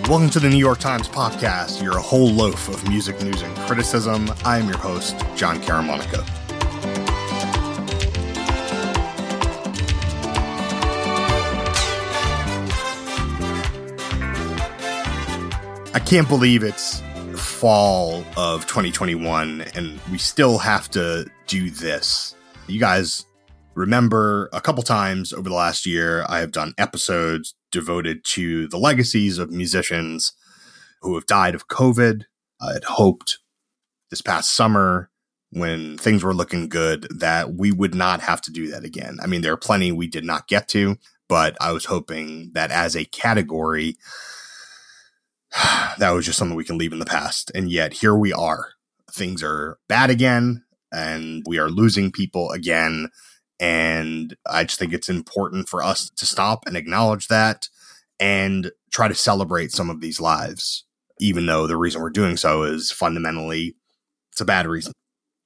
Welcome to the New York Times podcast, your whole loaf of music news and criticism. I am your host, John Caramonico. I can't believe it's fall of 2021 and we still have to do this. You guys remember a couple times over the last year, I have done episodes devoted to the legacies of musicians who have died of COVID. I had hoped this past summer, when things were looking good, that we would not have to do that again. I mean, there are plenty we did not get to, but I was hoping that as a category, that was just something we can leave in the past. And yet here we are. Things are bad again, and we are losing people again. And I just think it's important for us to stop and acknowledge that and try to celebrate some of these lives, even though the reason we're doing so is fundamentally, it's a bad reason.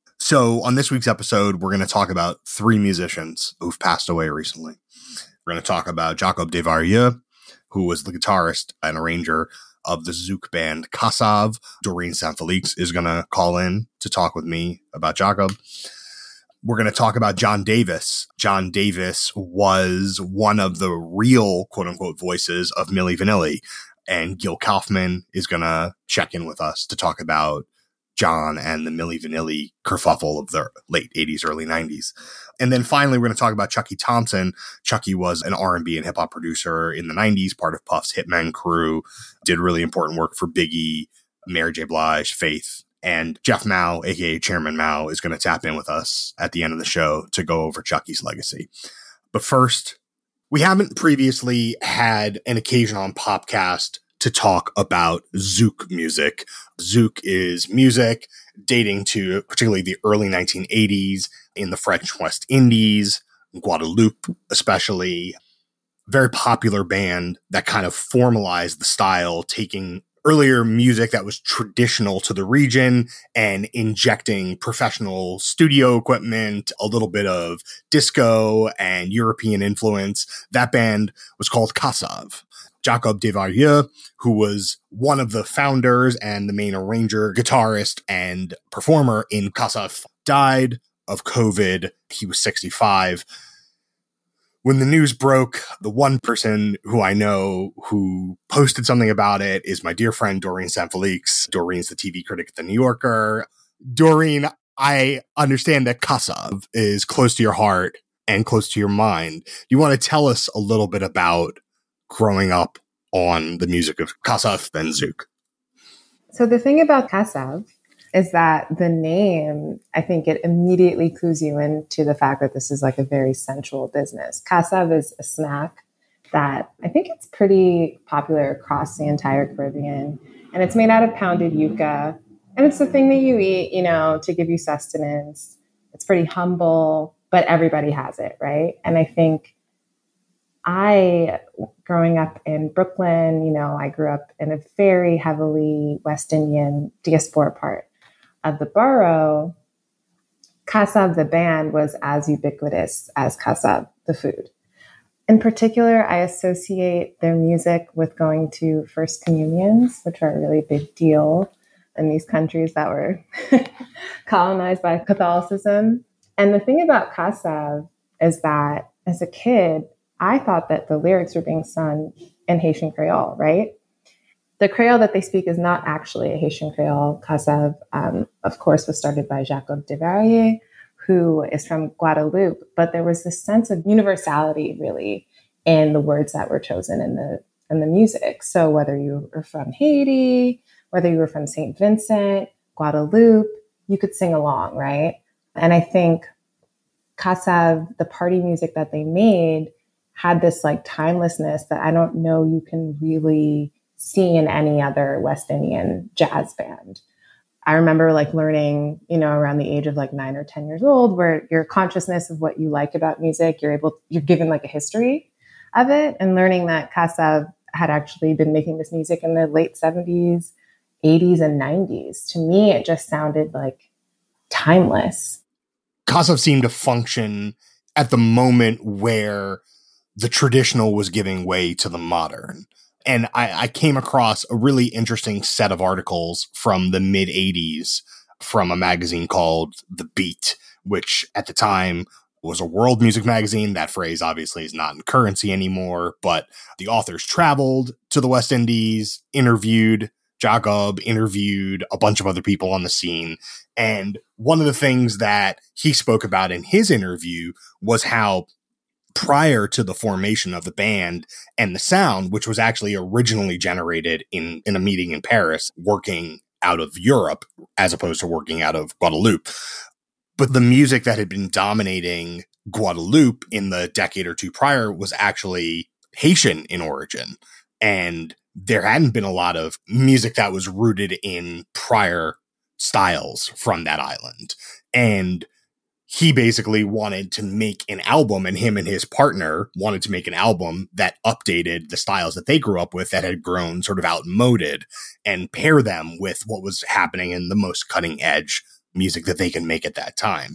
So on this week's episode, we're going to talk about three musicians who've passed away recently. We're going to talk about Jacob de Varieux, who was the guitarist and arranger of the Zouk band Kassav. Doreen Saint-Felix is going to call in to talk with me about Jacob. We're going to talk about John Davis. John Davis was one of the real quote-unquote voices of Milli Vanilli. And Gil Kaufman is going to check in with us to talk about John and the Milli Vanilli kerfuffle of the late 80s, early 90s. And then finally, we're going to talk about Chucky Thompson. Chucky was an R&B and hip-hop producer in the 90s, part of Puff's Hitman crew, did really important work for Biggie, Mary J. Blige, Faith. And Jeff Mao, aka Chairman Mao, is going to tap in with us at the end of the show to go over Chucky's legacy. But first, we haven't previously had an occasion on Popcast to talk about Zouk music. Zouk is music dating to particularly the early 1980s in the French West Indies, Guadeloupe especially. Very popular band that kind of formalized the style, taking earlier music that was traditional to the region and injecting professional studio equipment, a little bit of disco and European influence. That band was called Kassav. Jacob de Varieux, who was one of the founders and the main arranger, guitarist, and performer in Kassav, died of COVID. He was 65. When the news broke, the one person who I know who posted something about it is my dear friend, Doreen Saint-Felix. Doreen's the TV critic at The New Yorker. Doreen, I understand that Kassav is close to your heart and close to your mind. Do you want to tell us a little bit about growing up on the music of Kassav and Zouk? So the thing about Kassav is that the name, I think it immediately clues you into the fact that this is like a very sensual business. Kassav is a snack that I think it's pretty popular across the entire Caribbean. And it's made out of pounded yuca. And it's the thing that you eat, to give you sustenance. It's pretty humble, but everybody has it, right? And I think growing up in Brooklyn, I grew up in a very heavily West Indian diaspora part of the borough. Kassav, the band, was as ubiquitous as Kassav, the food. In particular, I associate their music with going to First Communions, which are a really big deal in these countries that were colonized by Catholicism. And the thing about Kassav is that as a kid, I thought that the lyrics were being sung in Haitian Creole, right? The Creole that they speak is not actually a Haitian Creole. Kassav, of course, was started by Jacob de Varieux, who is from Guadeloupe. But there was this sense of universality, really, in the words that were chosen in the music. So whether you were from Haiti, whether you were from St. Vincent, Guadeloupe, you could sing along, right? And I think Kassav, the party music that they made, had this like timelessness that I don't know you can really see in any other West Indian jazz band. I remember like learning, around the age of like 9 or 10 years old, where your consciousness of what you like about music, you're given like a history of it, and learning that Kassav had actually been making this music in the late 70s, 80s, and 90s. To me, it just sounded like timeless. Kassav seemed to function at the moment where the traditional was giving way to the modern. And I came across a really interesting set of articles from the mid 80s from a magazine called The Beat, which at the time was a world music magazine. That phrase obviously is not in currency anymore, but the authors traveled to the West Indies, interviewed Jacob, interviewed a bunch of other people on the scene. And one of the things that he spoke about in his interview was how prior to the formation of the band and the sound, which was actually originally generated in a meeting in Paris, working out of Europe as opposed to working out of Guadeloupe. But the music that had been dominating Guadeloupe in the decade or two prior was actually Haitian in origin. And there hadn't been a lot of music that was rooted in prior styles from that island. And he basically wanted to make an album, and him and his partner wanted to make an album that updated the styles that they grew up with that had grown sort of outmoded and pair them with what was happening in the most cutting edge music that they can make at that time.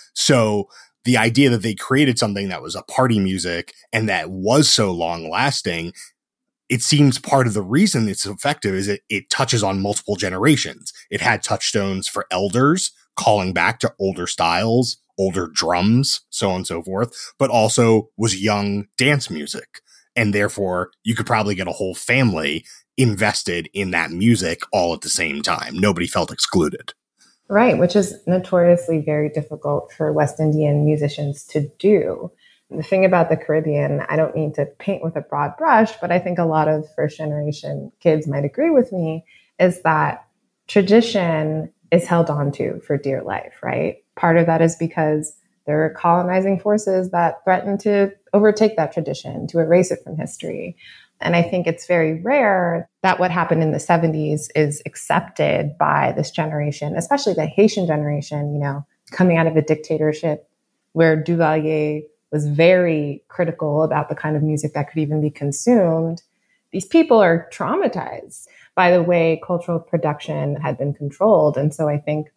So the idea that they created something that was a party music and that was so long lasting, it seems part of the reason it's effective is it touches on multiple generations. It had touchstones for elders calling back to older styles, older drums, so on and so forth, but also was young dance music. And therefore, you could probably get a whole family invested in that music all at the same time. Nobody felt excluded. Right, which is notoriously very difficult for West Indian musicians to do. The thing about the Caribbean, I don't mean to paint with a broad brush, but I think a lot of first generation kids might agree with me, is that tradition is held on to for dear life, right? Part of that is because there are colonizing forces that threaten to overtake that tradition, to erase it from history. And I think it's very rare that what happened in the 70s is accepted by this generation, especially the Haitian generation, you know, coming out of a dictatorship where Duvalier was very critical about the kind of music that could even be consumed. These people are traumatized by the way cultural production had been controlled. And so I think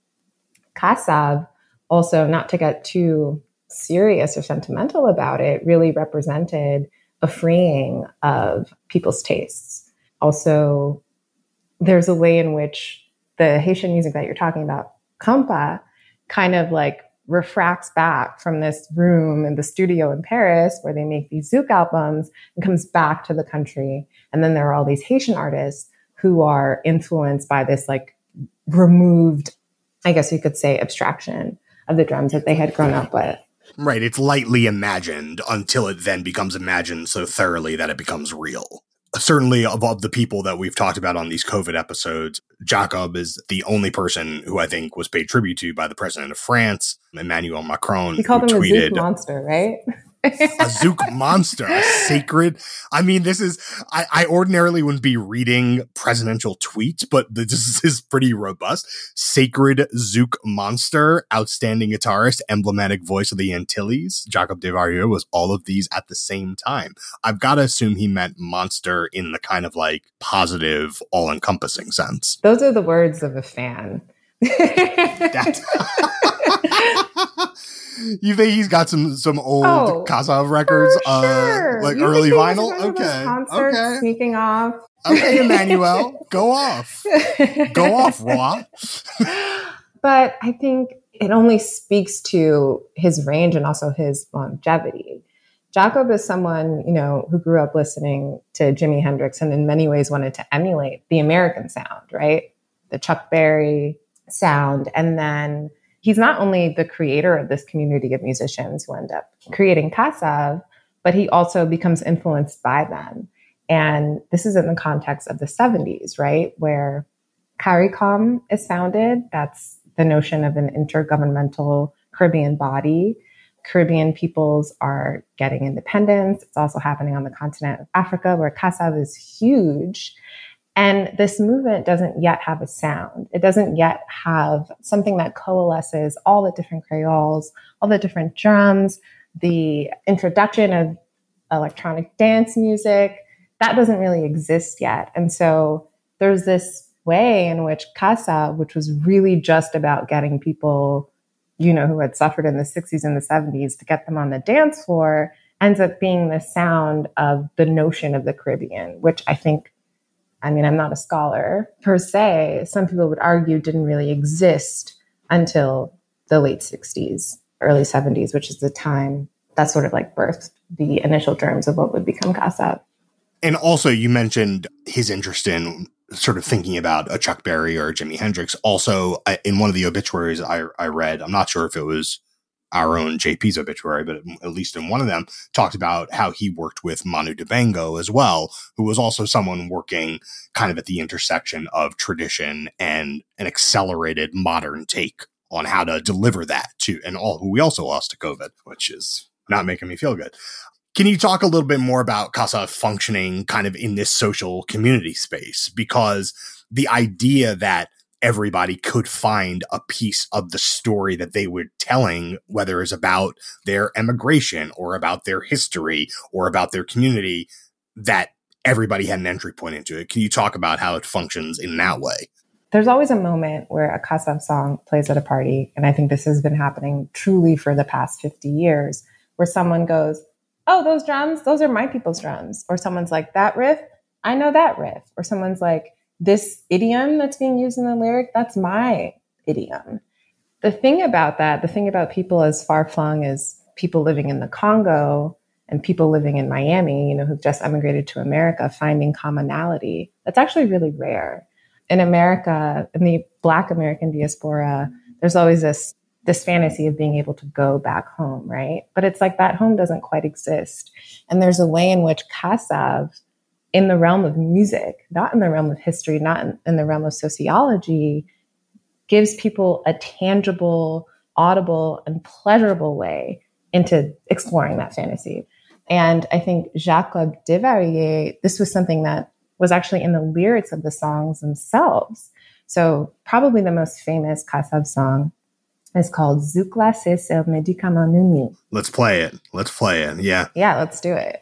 Kassav, also, not to get too serious or sentimental about it, really represented a freeing of people's tastes. Also, there's a way in which the Haitian music that you're talking about, compa, kind of like refracts back from this room in the studio in Paris where they make these Zouk albums and comes back to the country. And then there are all these Haitian artists who are influenced by this like removed, I guess you could say, abstraction of the drums that they had grown up with. Right. It's lightly imagined until it then becomes imagined so thoroughly that it becomes real. Certainly of the people that we've talked about on these COVID episodes, Jacob is the only person who I think was paid tribute to by the president of France, Emmanuel Macron. He called him a Zouk monster, right? A Zouk monster, a sacred. I mean, this is, I ordinarily wouldn't be reading presidential tweets, but this is pretty robust. Sacred Zouk monster, outstanding guitarist, emblematic voice of the Antilles. Jacob Desvarieux was all of these at the same time. I've got to assume he meant monster in the kind of like positive, all-encompassing sense. Those are the words of a fan. You think he's got some old Kassav records, sure. like you early vinyl? Okay. Sneaking off. Okay, Emmanuel, go off. Go off, Roy. But I think it only speaks to his range and also his longevity. Jacob is someone, you know, who grew up listening to Jimi Hendrix and in many ways wanted to emulate the American sound, right? The Chuck Berry sound. And then he's not only the creator of this community of musicians who end up creating Kassav, but he also becomes influenced by them. And this is in the context of the 70s, right? Where CARICOM is founded. That's the notion of an intergovernmental Caribbean body. Caribbean peoples are getting independence. It's also happening on the continent of Africa, where Kassav is huge. And this movement doesn't yet have a sound. It doesn't yet have something that coalesces all the different creoles, all the different drums, the introduction of electronic dance music. That doesn't really exist yet. And so there's this way in which Kassav, which was really just about getting people, you know, who had suffered in the 60s and the 70s to get them on the dance floor, ends up being the sound of the notion of the Caribbean, which I'm not a scholar per se. Some people would argue didn't really exist until the late 60s, early 70s, which is the time that sort of like birthed the initial germs of what would become Kasab. And also you mentioned his interest in sort of thinking about a Chuck Berry or a Jimi Hendrix. Also, in one of the obituaries I read, I'm not sure if it was our own JP's obituary, but at least in one of them, talked about how he worked with Manu Dibango as well, who was also someone working kind of at the intersection of tradition and an accelerated modern take on how to deliver that to, and all who we also lost to COVID, which is not making me feel good. Can you talk a little bit more about Kasab functioning kind of in this social community space? Because the idea that everybody could find a piece of the story that they were telling, whether it's about their emigration or about their history or about their community, that everybody had an entry point into it. Can you talk about how it functions in that way? There's always a moment where a Kasab song plays at a party, and I think this has been happening truly for the past 50 years, where someone goes, oh, those drums, those are my people's drums. Or someone's like, that riff, I know that riff. Or someone's like, this idiom that's being used in the lyric, that's my idiom. The thing about people as far-flung as people living in the Congo and people living in Miami, who've just emigrated to America, finding commonality, that's actually really rare. In America, in the Black American diaspora, there's always this fantasy of being able to go back home, right? But it's like that home doesn't quite exist. And there's a way in which Kasab, in the realm of music, not in the realm of history, not in the realm of sociology, gives people a tangible, audible, and pleasurable way into exploring that fantasy. And I think Jacob Desvarieux, this was something that was actually in the lyrics of the songs themselves. So probably the most famous Kasab song is called Zouk la c'est le médicament numi. Let's play it. Yeah. Yeah, let's do it.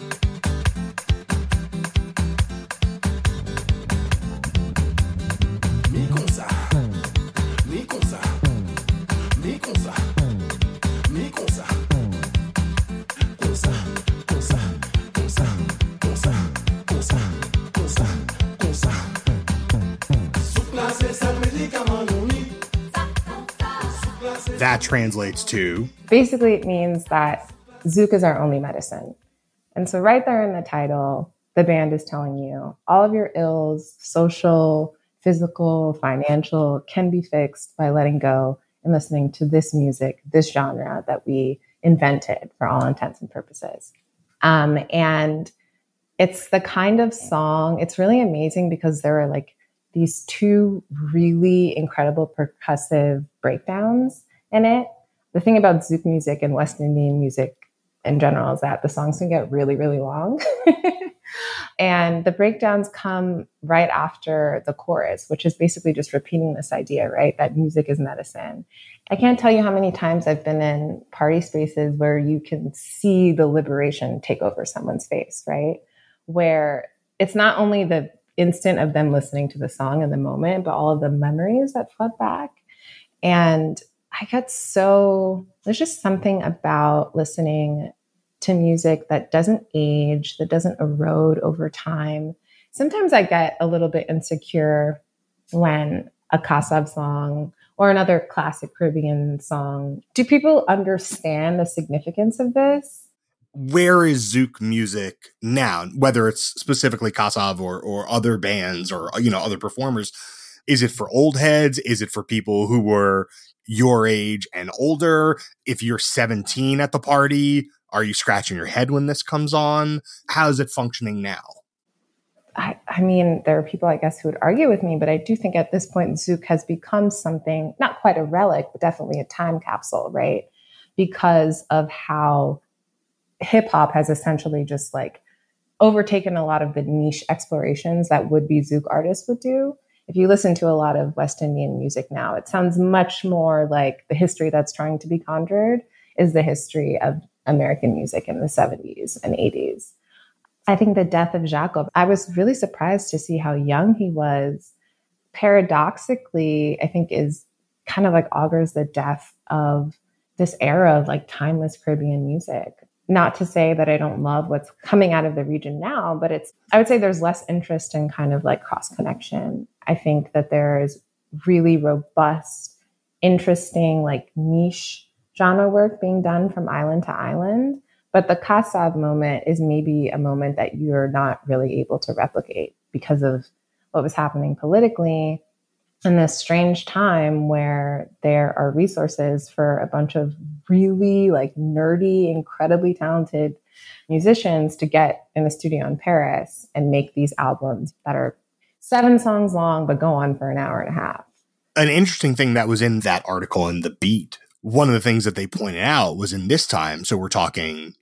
That translates to? Basically, it means that Zouk is our only medicine. And so right there in the title, the band is telling you all of your ills, social, physical, financial, can be fixed by letting go and listening to this music, this genre that we invented for all intents and purposes. And it's the kind of song, it's really amazing because there are like these two really incredible percussive breakdowns in it. The thing about Zouk music and West Indian music in general is that the songs can get really, really long. And the breakdowns come right after the chorus, which is basically just repeating this idea, right? That music is medicine. I can't tell you how many times I've been in party spaces where you can see the liberation take over someone's face, right? Where it's not only the instant of them listening to the song in the moment, but all of the memories that flood back. And there's just something about listening to music that doesn't age, that doesn't erode over time. Sometimes I get a little bit insecure when a Kasab song or another classic Caribbean song, do people understand the significance of this? Where is Zouk music now? Whether it's specifically Kasab or other bands or, other performers, is it for old heads? Is it for people who were your age and older? If you're 17 at the party, are you scratching your head when this comes on? How is it functioning now? I mean, there are people, I guess, who would argue with me, but I do think at this point, Zouk has become something, not quite a relic, but definitely a time capsule, right? Because of how hip hop has essentially just like overtaken a lot of the niche explorations that would-be Zouk artists would do. If you listen to a lot of West Indian music now, it sounds much more like the history that's trying to be conjured is the history of American music in the 70s and 80s. I think the death of Jacob, I was really surprised to see how young he was. Paradoxically, I think is kind of like augurs the death of this era of like timeless Caribbean music. not to say that I don't love what's coming out of the region now, but I would say there's less interest in kind of like cross connection. I think that there is really robust, interesting, like niche genre work being done from island to island. But the Kassav moment is maybe a moment that you're not really able to replicate because of what was happening politically in this strange time where there are resources for a bunch of really like nerdy, incredibly talented musicians to get in the studio in Paris and make these albums that are 7 songs long, but go on for an hour and a half. An interesting thing that was in that article in The Beat, one of the things that they pointed out was in this time, so we're talking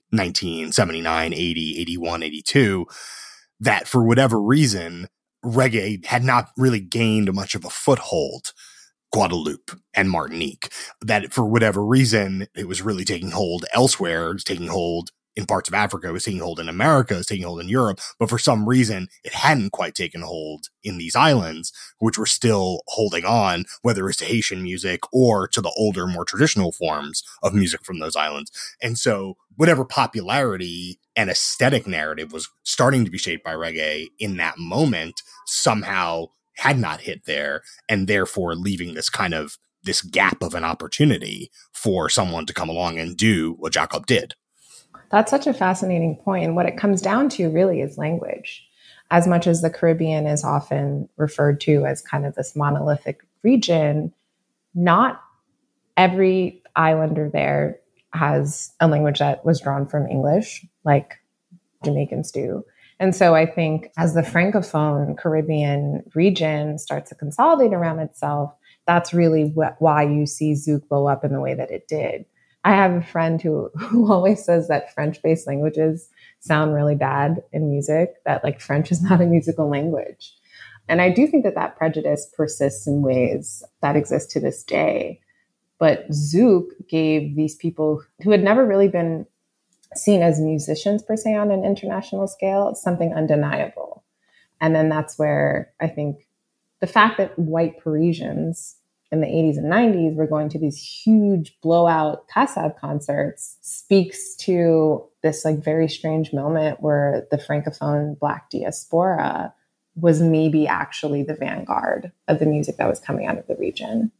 1979, 80, 81, 82, that for whatever reason, reggae had not really gained much of a foothold, Guadeloupe and Martinique, that for whatever reason, it was really taking hold elsewhere. It was taking hold in parts of Africa, it was taking hold in America, it was taking hold in Europe, but for some reason, it hadn't quite taken hold in these islands, which were still holding on, whether it's to Haitian music or to the older, more traditional forms of music from those islands. And so whatever popularity and aesthetic narrative was starting to be shaped by reggae in that moment somehow had not hit there, and therefore leaving this gap of an opportunity for someone to come along and do what Jacob did. That's such a fascinating point. And what it comes down to really is language. As much as the Caribbean is often referred to as kind of this monolithic region, not every islander there has a language that was drawn from English, like Jamaicans do. And so I think as the Francophone Caribbean region starts to consolidate around itself, that's really why you see Zouk blow up in the way that it did. I have a friend who always says that French-based languages sound really bad in music, that like French is not a musical language. And I do think that prejudice persists in ways that exist to this day. But Zouk gave these people who had never really been seen as musicians per se on an international scale something undeniable. And then that's where I think the fact that white Parisians in the 80s and 90s were going to these huge blowout Kassav concerts speaks to this like very strange moment where the Francophone Black diaspora was maybe actually the vanguard of the music that was coming out of the region.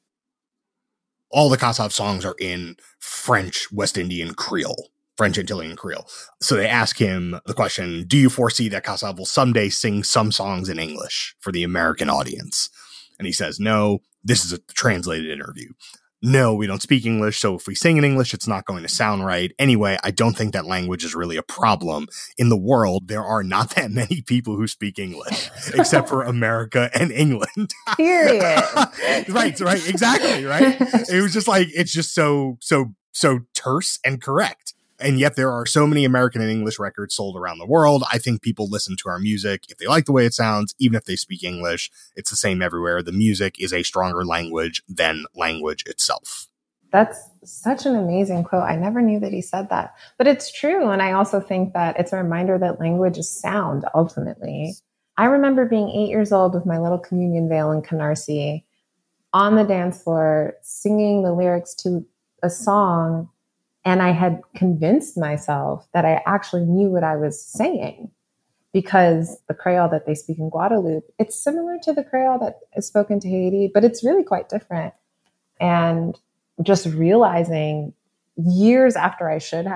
All the Kassav songs are in French West Indian Creole, French Antillean Creole. So they ask him the question, do you foresee that Kassav will someday sing some songs in English for the American audience? And he says, no, this is a translated interview. No, we don't speak English, so if we sing in English, it's not going to sound right. Anyway, I don't think that language is really a problem. In the world, there are not that many people who speak English, except for America and England. Period. Right, exactly, right? It was just like, it's just so terse and correct. And yet there are so many American and English records sold around the world. I think people listen to our music if they like the way it sounds, even if they speak English. It's the same everywhere. The music is a stronger language than language itself. That's such an amazing quote. I never knew that he said that, but it's true. And I also think that it's a reminder that language is sound, ultimately. I remember being 8 years old with my little communion veil in Canarsie on the dance floor, singing the lyrics to a song. And I had convinced myself that I actually knew what I was saying, because the Creole that they speak in Guadeloupe, it's similar to the Creole that is spoken to Haiti, but it's really quite different. And just realizing years after I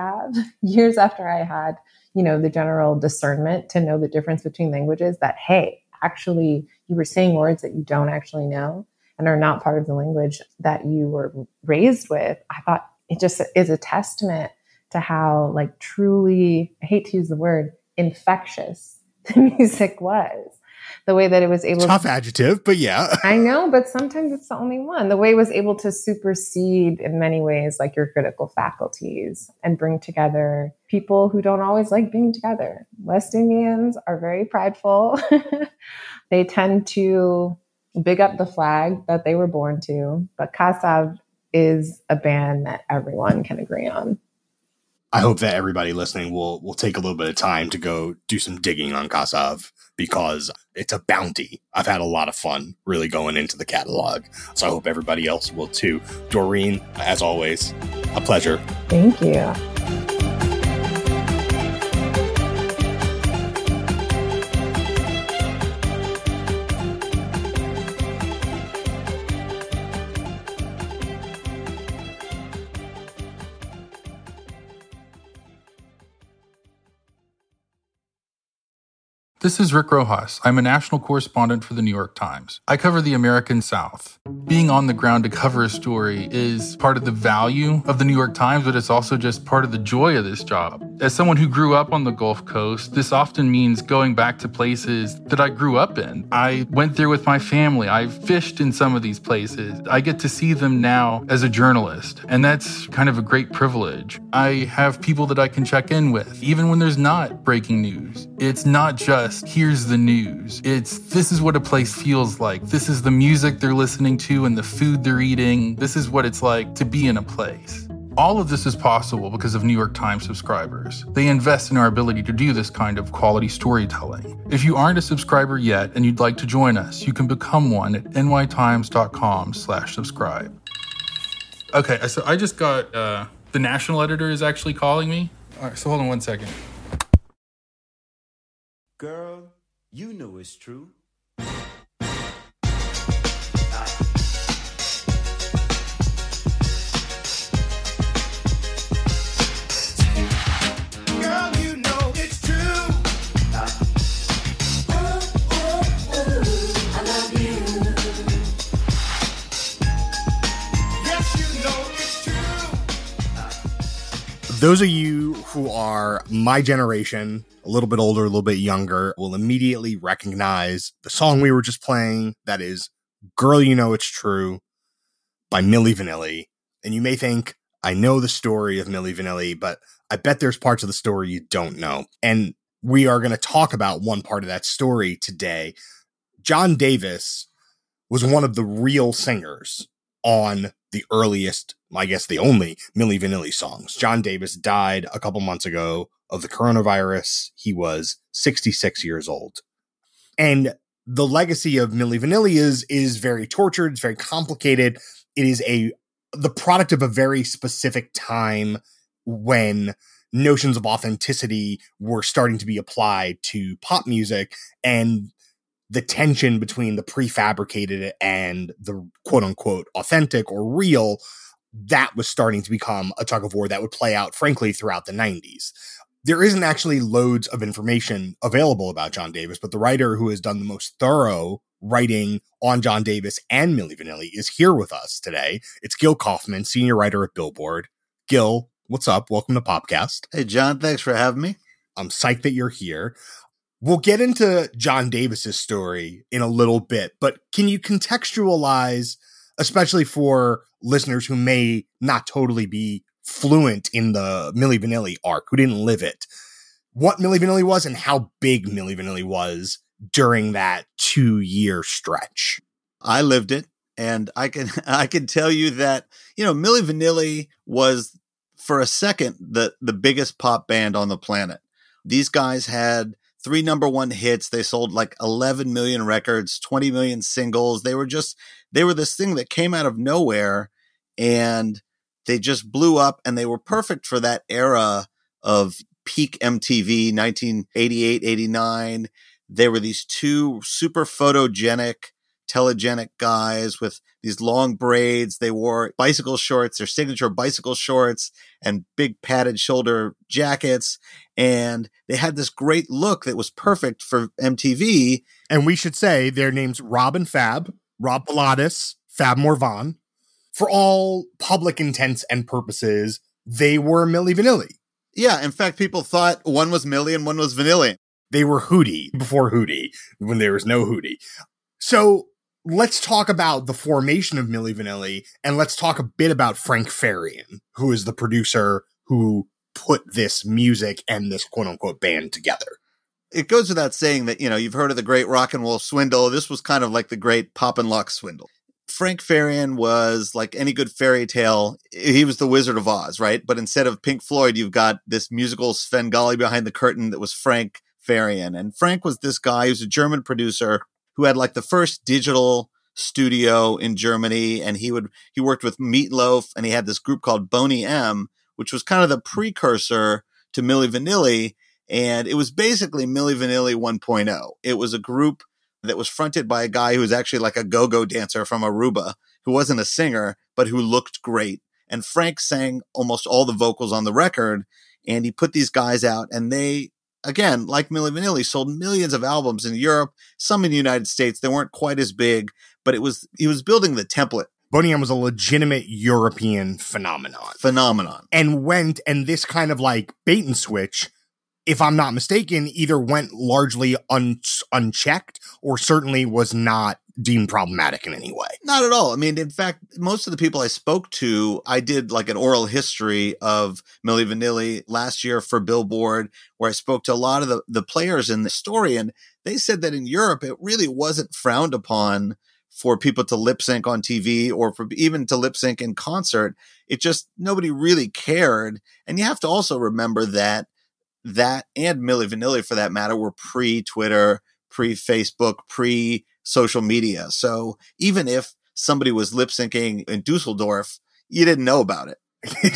had, the general discernment to know the difference between languages, that, hey, actually, you were saying words that you don't actually know and are not part of the language that you were raised with. I thought, it just is a testament to how like truly, I hate to use the word, infectious the music was. The way that it was able Tough adjective, but yeah. I know, but sometimes it's the only one. The way it was able to supersede in many ways like your critical faculties and bring together people who don't always like being together. West Indians are very prideful. They tend to big up the flag that they were born to, but Kassav is a band that everyone can agree on. I hope that everybody listening will take a little bit of time to go do some digging on Kassav, because it's a bounty. I've had a lot of fun really going into the catalog. So I hope everybody else will too. Doreen, as always, a pleasure. Thank you. This is Rick Rojas. I'm a national correspondent for the New York Times. I cover the American South. Being on the ground to cover a story is part of the value of the New York Times, but it's also just part of the joy of this job. As someone who grew up on the Gulf Coast, this often means going back to places that I grew up in. I went there with my family. I fished in some of these places. I get to see them now as a journalist, and that's kind of a great privilege. I have people that I can check in with, even when there's not breaking news. It's not just, here's the news. It's, this is what a place feels like. This is the music they're listening to and the food they're eating. This is what it's like to be in a place. All of this is possible because of New York Times subscribers. They invest in our ability to do this kind of quality storytelling. If you aren't a subscriber yet and you'd like to join us, you can become one at nytimes.com/subscribe. Okay, so I just got, the national editor is actually calling me. All right, so hold on one second. Girl, you know it's true. Those of you who are my generation, a little bit older, a little bit younger, will immediately recognize the song we were just playing. That is Girl, You Know It's True by Milli Vanilli. And you may think, I know the story of Milli Vanilli, but I bet there's parts of the story you don't know. And we are going to talk about one part of that story today. John Davis was one of the real singers on the earliest, I guess the only Milli Vanilli songs. John Davis died a couple months ago of the coronavirus. He was 66 years old. And the legacy of Milli Vanilli is very tortured. It's very complicated. It is the product of a very specific time when notions of authenticity were starting to be applied to pop music, and the tension between the prefabricated and the quote unquote authentic or real, that was starting to become a tug of war that would play out, frankly, throughout the 90s. There isn't actually loads of information available about John Davis, but the writer who has done the most thorough writing on John Davis and Milli Vanilli is here with us today. It's Gil Kaufman, senior writer at Billboard. Gil, what's up? Welcome to Popcast. Hey, John, thanks for having me. I'm psyched that you're here. We'll get into John Davis's story in a little bit, but can you contextualize, especially for listeners who may not totally be fluent in the Milli Vanilli arc, who didn't live it, what Milli Vanilli was and how big Milli Vanilli was during that 2-year stretch? I lived it, and I can tell you that, Milli Vanilli was, for a second, the biggest pop band on the planet. These guys had 3 number 1 hits. They sold like 11 million records, 20 million singles. They were this thing that came out of nowhere, and they just blew up, and they were perfect for that era of peak MTV, 1988, 89. They were these 2 super photogenic, telegenic guys with these long braids. They wore bicycle shorts, their signature bicycle shorts, and big padded shoulder jackets. And they had this great look that was perfect for MTV. And we should say their names Rob and Fab, Rob Pilatus, Fab Morvan. For all public intents and purposes, they were Milli Vanilli. Yeah, in fact, people thought one was Milli and one was Vanilli. They were Hootie before Hootie, when there was no Hootie. So let's talk about the formation of Milli Vanilli, and let's talk a bit about Frank Farian, who is the producer who put this music and this quote-unquote band together. It goes without saying that, you've heard of the great rock and roll swindle. This was kind of like the great pop and lock swindle. Frank Farian was like any good fairy tale. He was the Wizard of Oz, right? But instead of Pink Floyd, you've got this musical Svengali behind the curtain that was Frank Farian. And Frank was this guy who's a German producer who had like the first digital studio in Germany. And he worked with Meatloaf, and he had this group called Boney M, which was kind of the precursor to Milli Vanilli. And it was basically Milli Vanilli 1.0. It was a group that was fronted by a guy who was actually like a go-go dancer from Aruba, who wasn't a singer, but who looked great. And Frank sang almost all the vocals on the record, and he put these guys out, and they again, like Milli Vanilli, sold millions of albums in Europe, some in the United States. They weren't quite as big, but he was building the template. Boney M was a legitimate European phenomenon. And this kind of like bait and switch, if I'm not mistaken, either went largely unchecked or certainly was not deemed problematic in any way. Not at all. I mean, in fact, most of the people I spoke to, I did like an oral history of Milli Vanilli last year for Billboard, where I spoke to a lot of the players in the story. And they said that in Europe, it really wasn't frowned upon for people to lip sync on TV or for even to lip sync in concert. It just, nobody really cared. And you have to also remember that and Milli Vanilli for that matter were pre-Twitter, pre-Facebook, pre-social media. So even if somebody was lip syncing in Dusseldorf, you didn't know about it.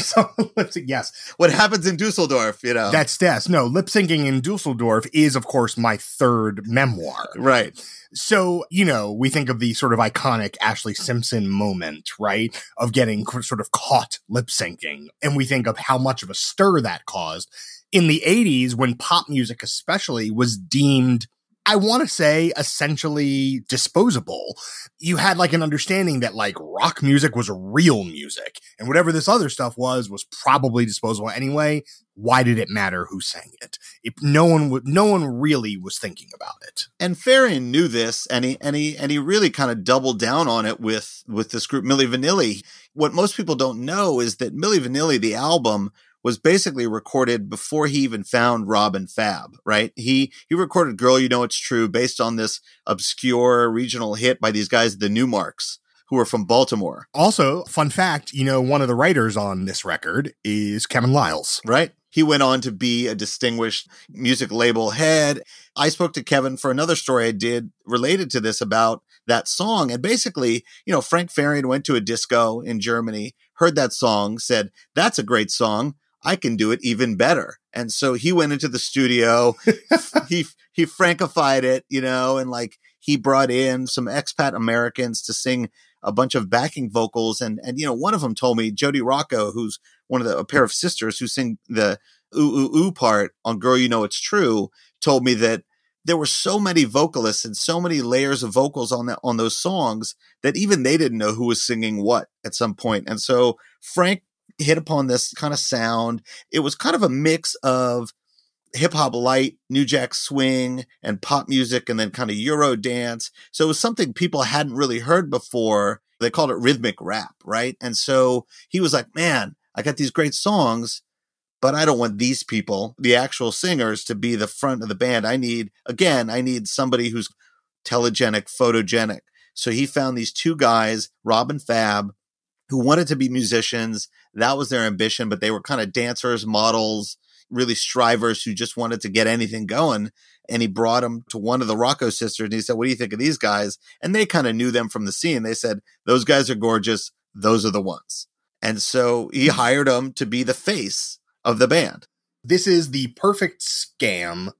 Yes. What happens in Dusseldorf, you know? That's no, lip syncing in Dusseldorf is, of course, my third memoir. Right. So, you know, we think of the sort of iconic Ashlee Simpson moment, right? Of getting sort of caught lip syncing. And we think of how much of a stir that caused. In the 80s, when pop music especially was deemed, I want to say, essentially disposable, you had like an understanding that like rock music was real music and whatever this other stuff was probably disposable anyway. Why did it matter who sang it? No one really was thinking about it. And Farian knew this, and he really kind of doubled down on it with this group Milli Vanilli. What most people don't know is that Milli Vanilli, the album, was basically recorded before he even found Rob and Fab, right? He recorded Girl, You Know It's True based on this obscure regional hit by these guys, the Newmarks, who were from Baltimore. Also, fun fact, you know, one of the writers on this record is Kevin Liles. Right. He went on to be a distinguished music label head. I spoke to Kevin for another story I did related to this about that song. And basically, you know, Frank Farian went to a disco in Germany, heard that song, said, "That's a great song. I can do it even better." And so he went into the studio, he Frankified it, you know, and like he brought in some expat Americans to sing a bunch of backing vocals. And, you know, one of them told me, Jody Rocco, who's a pair of sisters who sing the ooh, ooh, ooh part on Girl, You Know It's True, told me that there were so many vocalists and so many layers of vocals on those songs that even they didn't know who was singing what at some point. And so Frank hit upon this kind of sound. It was kind of a mix of hip hop light, New Jack Swing, and pop music, and then kind of Euro dance. So it was something people hadn't really heard before. They called it rhythmic rap, right? And so he was like, "Man, I got these great songs, but I don't want these people, the actual singers, to be the front of the band. I need somebody who's telegenic, photogenic." So he found these two guys, Rob and Fab, who wanted to be musicians. That was their ambition, but they were kind of dancers, models, really strivers who just wanted to get anything going. And he brought them to one of the Rocco sisters and he said, "What do you think of these guys?" And they kind of knew them from the scene. They said, "Those guys are gorgeous. Those are the ones." And so he hired them to be the face of the band. This is the perfect scam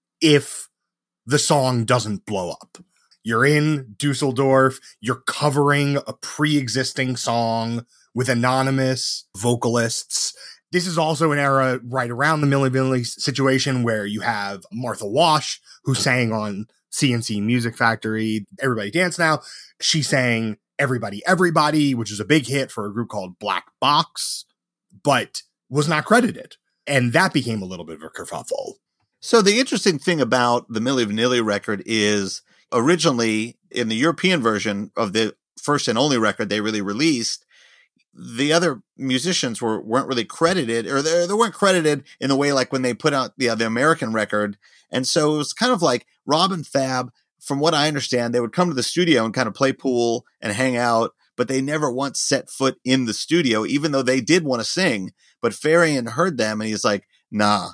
if the song doesn't blow up. You're in Dusseldorf, you're covering a pre-existing song with anonymous vocalists. This is also an era right around the Milli Vanilli situation where you have Martha Wash, who sang on CNC Music Factory, Everybody Dance Now. She sang Everybody, Everybody, which is a big hit for a group called Black Box, but was not credited. And that became a little bit of a kerfuffle. So the interesting thing about the Milli Vanilli record is originally in the European version of the first and only record they really released, the other musicians weren't really credited, or they weren't credited in the way like when they put out the American record. And so it was kind of like Rob and Fab, from what I understand, they would come to the studio and kind of play pool and hang out, but they never once set foot in the studio, even though they did want to sing. But Farian heard them and he's like, nah,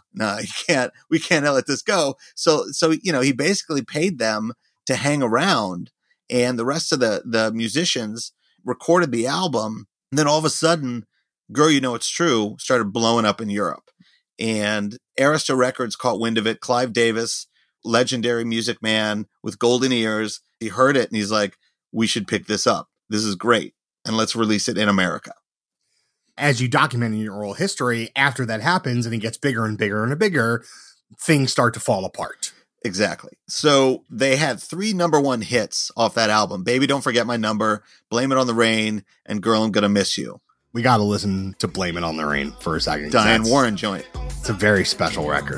we can't let this go. So, you know, he basically paid them to hang around, and the rest of the musicians recorded the album. And then all of a sudden, Girl, You Know It's True started blowing up in Europe, and Arista Records caught wind of it. Clive Davis, legendary music man with golden ears, he heard it and he's like, "We should pick this up. This is great. And let's release it in America." As you document in your oral history, after that happens and it gets bigger and bigger and bigger, things start to fall apart. Exactly. So they had 3 number 1 hits off that album. Baby Don't Forget My Number, Blame It on the Rain, and Girl, I'm Gonna Miss You. We got to listen to Blame It on the Rain for a second. Diane Warren joint. It's a very special record.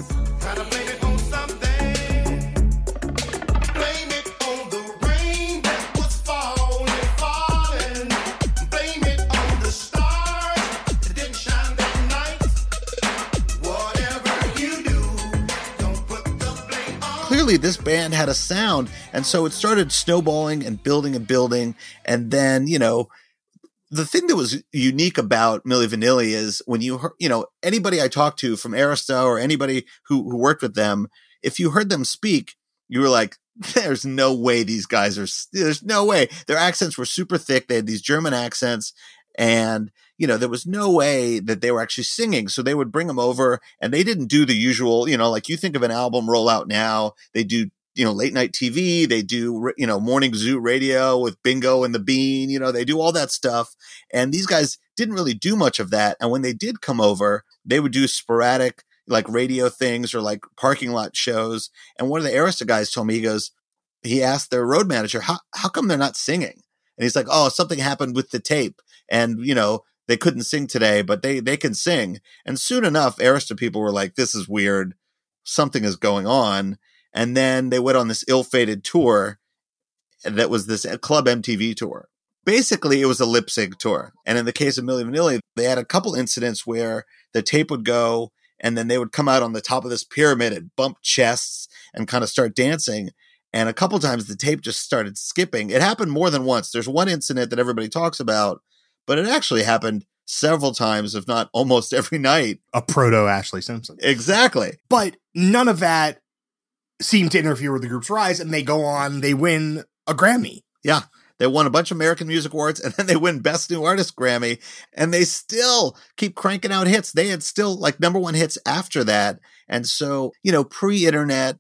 Clearly this band had a sound, and so it started snowballing and building, and then, you know, the thing that was unique about Milli Vanilli is when you heard, you know, anybody I talked to from Arista or anybody who worked with them, if you heard them speak, you were like, there's no way these guys are, there's no way. Their accents were super thick. They had these German accents, and, you know, there was no way that they were actually singing. So they would bring them over, and they didn't do the usual, you know, like you think of an album rollout now, they do, you know, late night TV, they do, you know, morning zoo radio with Bingo and the Bean, you know, they do all that stuff. And these guys didn't really do much of that. And when they did come over, they would do sporadic, like radio things or like parking lot shows. And one of the Arista guys told me, he asked their road manager, how come they're not singing? And he's like, oh, something happened with the tape. And, you know, they couldn't sing today, but they can sing. And soon enough, Arista people were like, this is weird. Something is going on. And then they went on this ill-fated tour that was this Club MTV tour. Basically, it was a lip sync tour. And in the case of Milli Vanilli, they had a couple incidents where the tape would go and then they would come out on the top of this pyramid and bump chests and kind of start dancing. And a couple times the tape just started skipping. It happened more than once. There's one incident that everybody talks about, but it actually happened several times, if not almost every night. A proto Ashley Simpson. Exactly. But none of that seemed to interfere with the group's rise, and they go on, they win a Grammy. Yeah. They won a bunch of American Music Awards, and then they win Best New Artist Grammy, and they still keep cranking out hits. They had still like number 1 hits after that. And so, you know, pre-internet,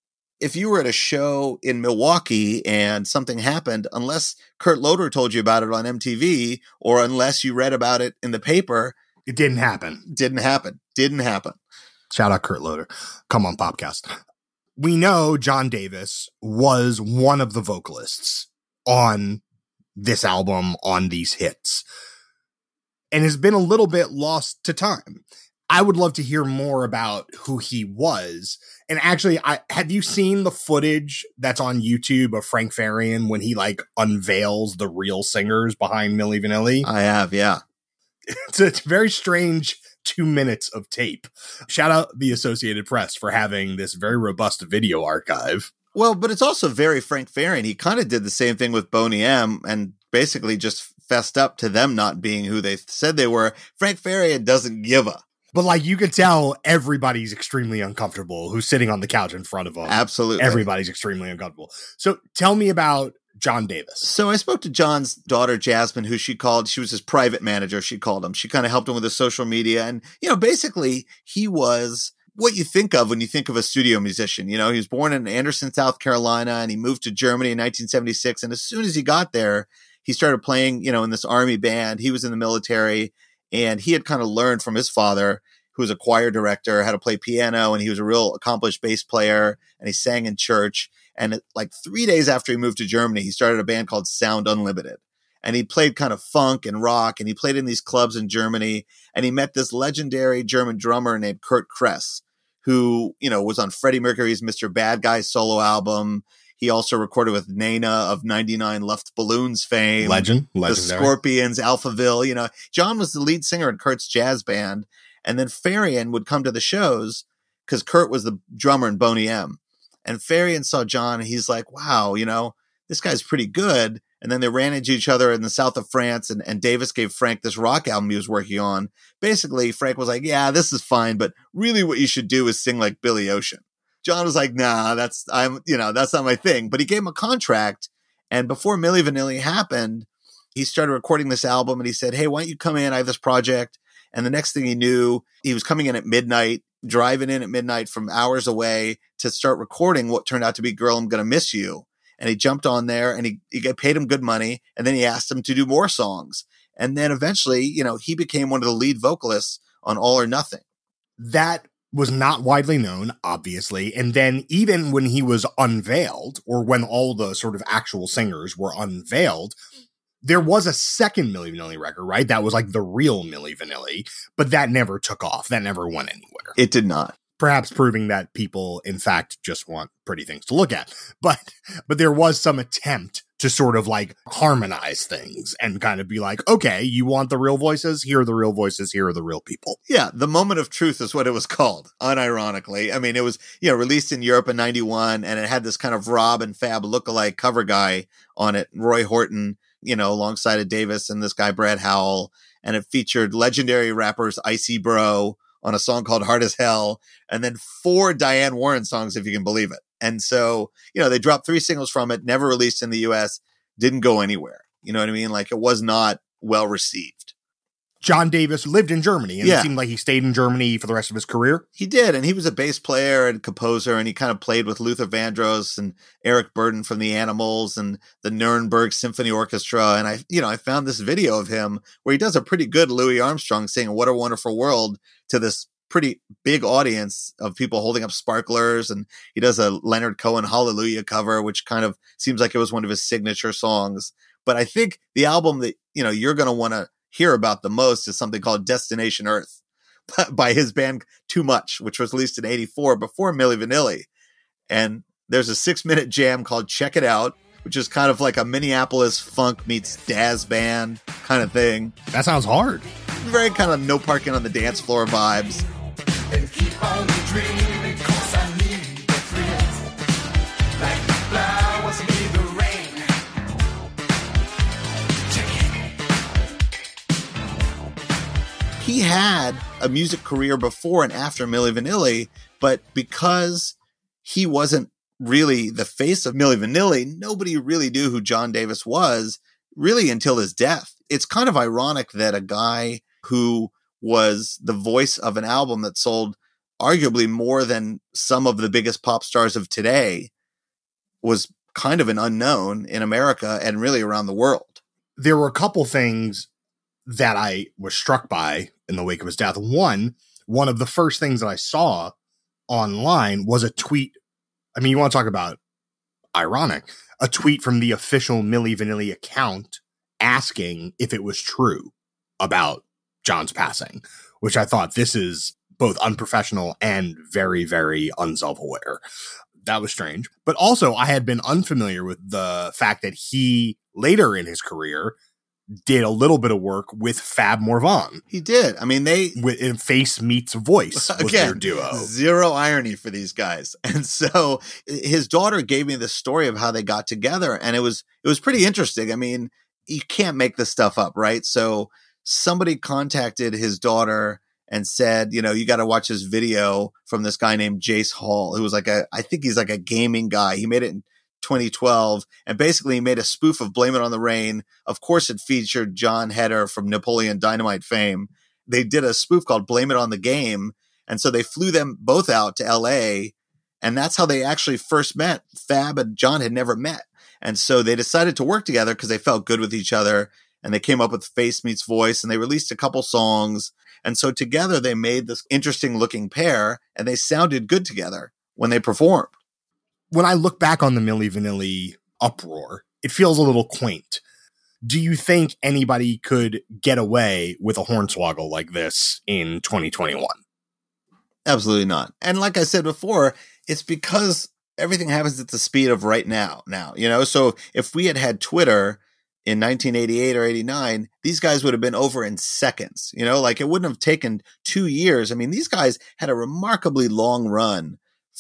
if you were at a show in Milwaukee and something happened, unless Kurt Loder told you about it on MTV or unless you read about it in the paper, it didn't happen. Didn't happen. Shout out Kurt Loder. Come on, Popcast. We know John Davis was one of the vocalists on this album, on these hits, and has been a little bit lost to time. I would love to hear more about who he was. And actually, have you seen the footage that's on YouTube of Frank Farian when he like unveils the real singers behind Milli Vanilli? I have, yeah. It's a very strange 2 minutes of tape. Shout out the Associated Press for having this very robust video archive. Well, but it's also very Frank Farian. He kind of did the same thing with Boney M and basically just fessed up to them not being who they said they were. Frank Farian doesn't give a. But like you could tell everybody's extremely uncomfortable who's sitting on the couch in front of them. Absolutely. Everybody's extremely uncomfortable. So tell me about John Davis. So I spoke to John's daughter, Jasmine, who she was his private manager. She called him. She kind of helped him with his social media. And, you know, basically he was what you think of when you think of a studio musician. You know, he was born in Anderson, South Carolina, and he moved to Germany in 1976. And as soon as he got there, he started playing, you know, in this army band. He was in the military, and he had kind of learned from his father, who was a choir director, how to play piano, and he was a real accomplished bass player, and he sang in church. And like 3 days after he moved to Germany, he started a band called Sound Unlimited. And he played kind of funk and rock, and he played in these clubs in Germany. And he met this legendary German drummer named Kurt Kress, who, you know, was on Freddie Mercury's Mr. Bad Guy solo album. He also recorded with Nena of 99 Luftballons fame. Legendary. The Scorpions, Alphaville. You know, John was the lead singer in Kurt's jazz band. And then Farian would come to the shows because Kurt was the drummer in Boney M. And Farian saw John, and he's like, wow, you know, this guy's pretty good. And then they ran into each other in the south of France, and Davis gave Frank this rock album he was working on. Basically, Frank was like, yeah, this is fine, but really what you should do is sing like Billy Ocean. John was like, nah, that's not my thing. But he gave him a contract. And before Milli Vanilli happened, he started recording this album, and he said, hey, why don't you come in? I have this project. And the next thing he knew, he was coming in at midnight, driving in at midnight from hours away to start recording what turned out to be Girl, I'm Gonna Miss You. And he jumped on there, and he paid him good money. And then he asked him to do more songs. And then eventually, you know, he became one of the lead vocalists on All or Nothing. That was not widely known, obviously. And then even when he was unveiled, or when all the sort of actual singers were unveiled, there was a second Milli Vanilli record, right? That was like the real Milli Vanilli, but that never took off. That never went anywhere. It did not. Perhaps proving that people, in fact, just want pretty things to look at. But there was some attempt to sort of like harmonize things and kind of be like, okay, you want the real voices? Here are the real voices. Here are the real people. Yeah, The Moment of Truth is what it was called, unironically. I mean, it was, released in Europe in 91, and it had this kind of Rob and Fab lookalike cover guy on it, Roy Horton, alongside of Davis and this guy, Brad Howell. And it featured legendary rappers Icy Bro on a song called Hard as Hell, and then 4 Diane Warren songs, if you can believe it. And so, they dropped 3 singles from it, never released in the US, didn't go anywhere. You know what I mean? Like, it was not well received. John Davis lived in Germany, and it seemed like he stayed in Germany for the rest of his career. He did, and he was a bass player and composer, and he kind of played with Luther Vandross and Eric Burden from the Animals and the Nuremberg Symphony Orchestra. And I found this video of him where he does a pretty good Louis Armstrong singing "What a Wonderful World" to this pretty big audience of people holding up sparklers. And he does a Leonard Cohen Hallelujah cover, which kind of seems like it was one of his signature songs. But I think the album that, you're going to want to hear about the most is something called Destination Earth by his band Too Much, which was released in 84 before Milli Vanilli. And there's a 6-minute jam called Check It Out, which is kind of like a Minneapolis funk meets Daz band kind of thing. That sounds hard. Very kind of no parking on the dance floor vibes. And keep on dreaming, 'cause I need the thrill. Like the flowers need the rain. He had a music career before and after Milli Vanilli, but because he wasn't really the face of Milli Vanilli, nobody really knew who John Davis was really until his death. It's kind of ironic that a guy who was the voice of an album that sold arguably more than some of the biggest pop stars of today was kind of an unknown in America and really around the world. There were a couple things that I was struck by in the wake of his death. One of the first things that I saw online was a tweet. I mean, you want to talk about ironic, a tweet from the official Milli Vanilli account asking if it was true about John's passing, which I thought, this is both unprofessional and very, very unself-aware. That was strange. But also, I had been unfamiliar with the fact that he, later in his career, did a little bit of work with Fab Morvan. He did. I mean, in Face Meets Voice was their duo. Zero irony for these guys. And so his daughter gave me the story of how they got together, and it was pretty interesting. I mean, you can't make this stuff up, right? So somebody contacted his daughter and said, you got to watch this video from this guy named Jace Hall, who was I think he's like a gaming guy. He made it in 2012, and basically he made a spoof of Blame It on the Rain. Of course, it featured John Heder from Napoleon Dynamite fame. They did a spoof called Blame It on the Game, and so they flew them both out to LA, and that's how they actually first met. Fab and John had never met, and so they decided to work together because they felt good with each other, and they came up with Face Meets Voice, and they released a couple songs, and so together they made this interesting looking pair, and they sounded good together when they performed. When I look back on the Milli Vanilli uproar, it feels a little quaint. Do you think anybody could get away with a hornswoggle like this in 2021? Absolutely not. And like I said before, it's because everything happens at the speed of right now. So if we had had Twitter in 1988 or 89, these guys would have been over in seconds. It wouldn't have taken 2 years. I mean, these guys had a remarkably long run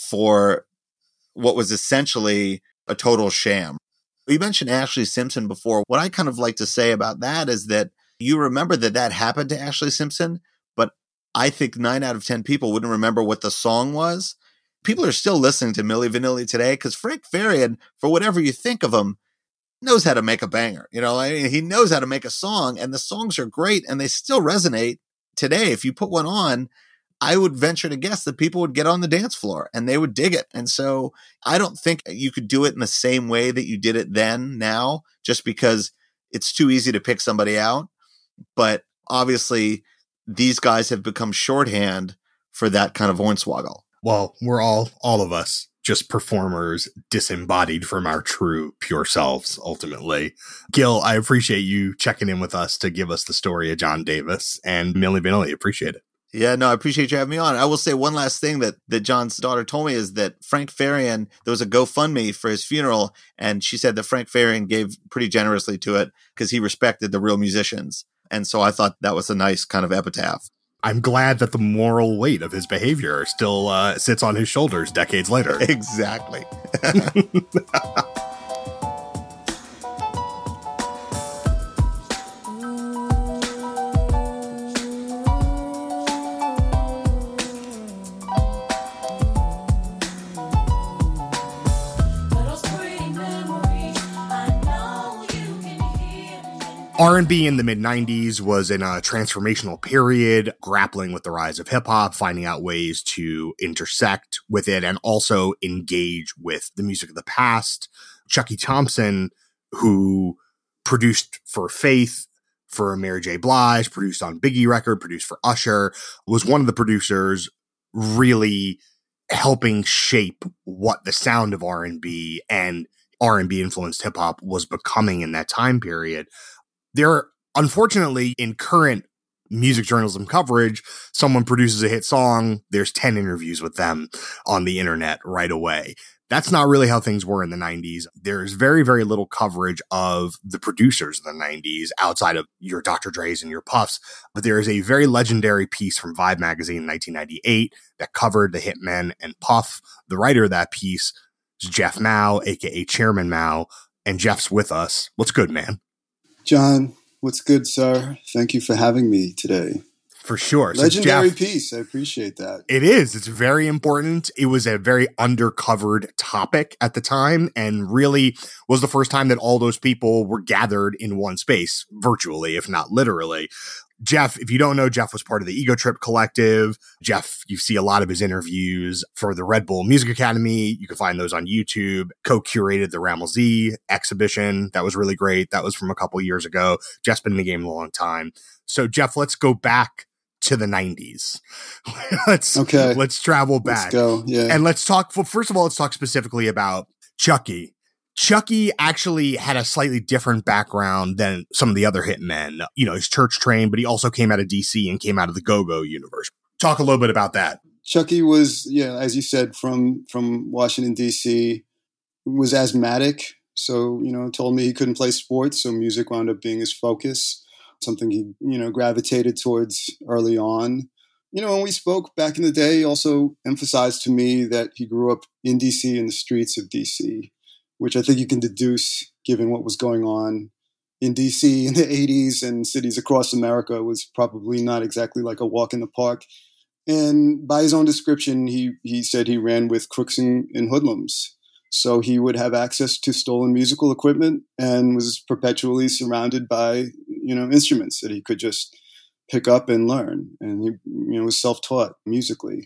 for what was essentially a total sham. We mentioned Ashlee Simpson before. What I kind of like to say about that is that you remember that happened to Ashlee Simpson, but I think 9 out of 10 people wouldn't remember what the song was. People are still listening to Milli Vanilli today because Frank Farian, for whatever you think of him, knows how to make a banger. He knows how to make a song, and the songs are great and they still resonate today. If you put one on, I would venture to guess that people would get on the dance floor and they would dig it. And so I don't think you could do it in the same way that you did it then, now, just because it's too easy to pick somebody out. But obviously these guys have become shorthand for that kind of Hornswoggle. Well, we're all of us, just performers disembodied from our true, pure selves, ultimately. Gil, I appreciate you checking in with us to give us the story of John Davis, and Milli Vanilli, appreciate it. Yeah, no, I appreciate you having me on. I will say one last thing that John's daughter told me is that Frank Farian, there was a GoFundMe for his funeral, and she said that Frank Farian gave pretty generously to it because he respected the real musicians. And so I thought that was a nice kind of epitaph. I'm glad that the moral weight of his behavior still sits on his shoulders decades later. Exactly. R&B in the mid-90s was in a transformational period, grappling with the rise of hip-hop, finding out ways to intersect with it and also engage with the music of the past. Chucky Thompson, who produced for Faith, for Mary J. Blige, produced on Biggie record, produced for Usher, was one of the producers really helping shape what the sound of R&B and R&B influenced hip-hop was becoming in that time period. There, unfortunately, in current music journalism coverage, someone produces a hit song, there's 10 interviews with them on the internet right away. That's not really how things were in the 90s. There's very, very little coverage of the producers of the 90s outside of your Dr. Dre's and your Puffs. But there is a very legendary piece from Vibe magazine in 1998 that covered the Hitmen and Puff. The writer of that piece is Jeff Mao, aka Chairman Mao, and Jeff's with us. What's good, man? John, what's good, sir? Thank you for having me today. For sure. Legendary piece. I appreciate that. It is. It's very important. It was a very undercovered topic at the time and really was the first time that all those people were gathered in one space, virtually, if not literally. Jeff, if you don't know, Jeff was part of the Ego Trip Collective. Jeff, you see a lot of his interviews for the Red Bull Music Academy. You can find those on YouTube. Co-curated the Rammel-Z exhibition. That was really great. That was from a couple years ago. Jeff's been in the game a long time. So, Jeff, let's go back to the 90s. Let's travel back. Let's go. Yeah. And let's talk, well, first of all, let's talk specifically about Chucky. Chucky actually had a slightly different background than some of the other hitmen. You know, he's church trained, but he also came out of DC and came out of the Go-Go universe. Talk a little bit about that. Chucky was, as you said, from Washington, DC, was asthmatic. So, told me he couldn't play sports. So music wound up being his focus, something he, gravitated towards early on. When we spoke back in the day, he also emphasized to me that he grew up in DC, in the streets of DC, which I think you can deduce, given what was going on in DC in the 80s and cities across America, was probably not exactly like a walk in the park. And by his own description, he said he ran with crooks and hoodlums. So he would have access to stolen musical equipment and was perpetually surrounded by, instruments that he could just pick up and learn. And he, was self-taught musically.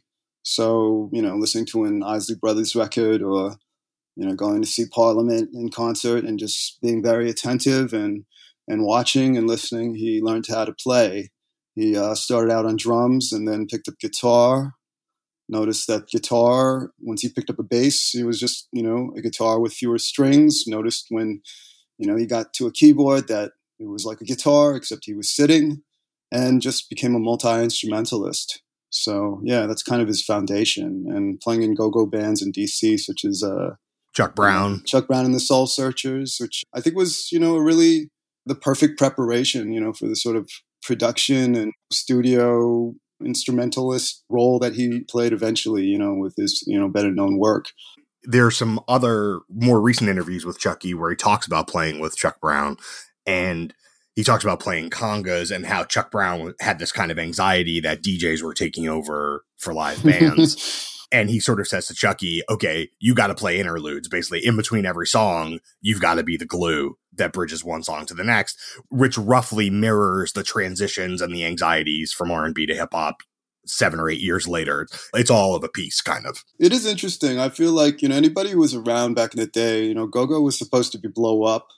So, listening to an Isley Brothers record or going to see Parliament in concert and just being very attentive and watching and listening, he learned how to play. He started out on drums and then picked up guitar. Noticed that guitar, once he picked up a bass, it was just, a guitar with fewer strings. Noticed when, he got to a keyboard that it was like a guitar, except he was sitting, and just became a multi-instrumentalist. So, yeah, that's kind of his foundation. And playing in go-go bands in DC, such as Chuck Brown and the Soul Searchers, which I think was, really the perfect preparation, for the sort of production and studio instrumentalist role that he played eventually, with his, better known work. There's some other more recent interviews with Chucky where he talks about playing with Chuck Brown, and he talks about playing congas and how Chuck Brown had this kind of anxiety that DJs were taking over for live bands. And he sort of says to Chucky, okay, you got to play interludes. Basically, in between every song, you've got to be the glue that bridges one song to the next, which roughly mirrors the transitions and the anxieties from R&B to hip hop 7 or 8 years later. It's all of a piece, kind of. It is interesting. I feel like, anybody who was around back in the day, go-go was supposed to be blow up,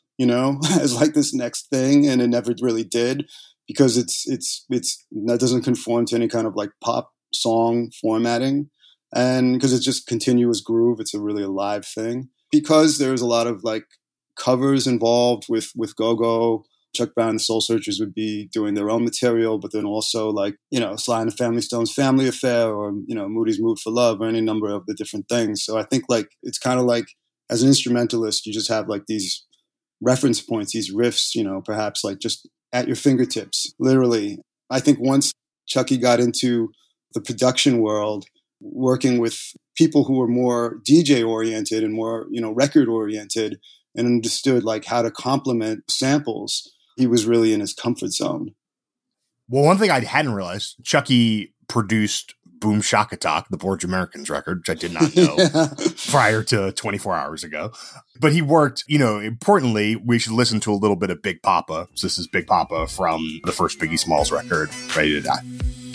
as like this next thing. And it never really did, because it's that doesn't conform to any kind of like pop song formatting. And because it's just continuous groove, it's a really alive thing. Because there's a lot of like covers involved with Go-Go, Chuck Brown and the Soul Searchers would be doing their own material, but then also like, Sly and the Family Stone's Family Affair, or, Moody's Mood for Love, or any number of the different things. So I think like, it's kind of like, as an instrumentalist, you just have like these reference points, these riffs, perhaps like just at your fingertips, literally. I think once Chucky got into the production world, working with people who were more DJ oriented and more, record oriented, and understood like how to complement samples, he was really in his comfort zone. Well, one thing I hadn't realized, Chucky produced Boom Shaka Talk, the Borge Americans record, which I did not know prior to 24 hours ago. But he worked, importantly, we should listen to a little bit of Big Papa. So this is Big Papa from the first Biggie Smalls record, Ready to Die.